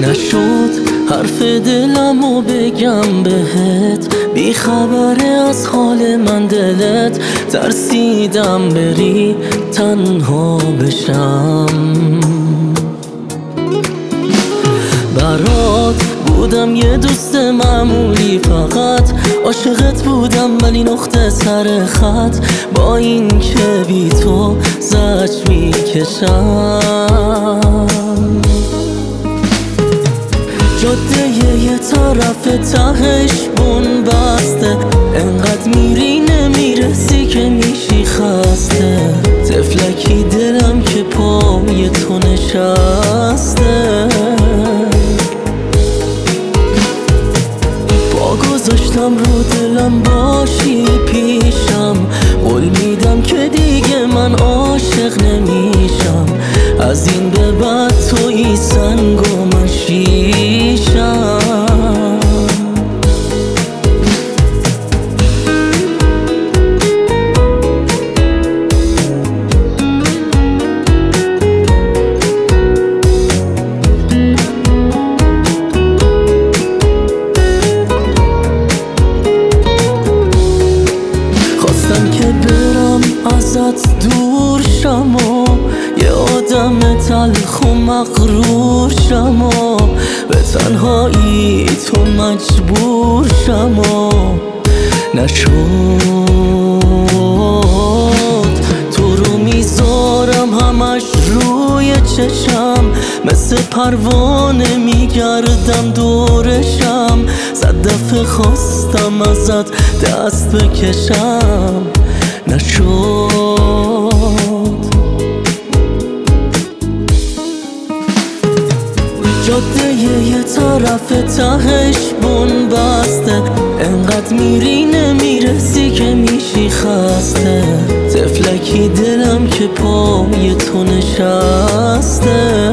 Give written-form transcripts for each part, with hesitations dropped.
نشد حرف دلمو بگم بهت، بی خبره از حال من دلت، ترسیدم بری تنها بشم. برات بودم یه دوست معمولی، فقط عاشقت بودم ولی نقطه سر خط، با این که بی تو زجر میکشم. جاده یه طرف تهش بون بسته، انقدر میری نمیرسی که میشی خسته، طفلکی دلم که پای تو نشسته. پا گذاشتم رو دلم باشی پیشم، قول میدم که دیگه من عاشق نمیشم، از این به بعد تویی سنگ و من شیشم. خواستم که برم ازت دور شم و یه آدم تلخ و مغرور شم و به تنهایی تو مجبور شم و نشد. تو رو میذارم همش روی چشم، مثل پروانه میگردم دورشم، صد دفعه خواستم ازت دست بکشم نشد. جاده یه طرف تهش بون بسته، انقدر میری نمیرسی که میشی خسته، طفلکی دلم که پای تو نشسته.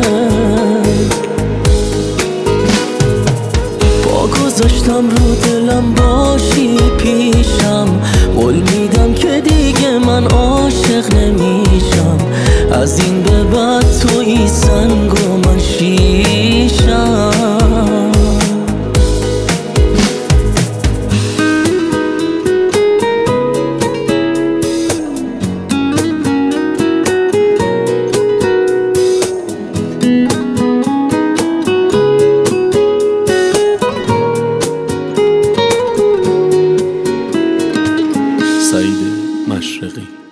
پا گذاشتم رو دلم باشی پیشم، قول میدم که دیگه من عاشق نمیشم، از این به بعد تویی سنگ و من شیشم. سعید مشرقی.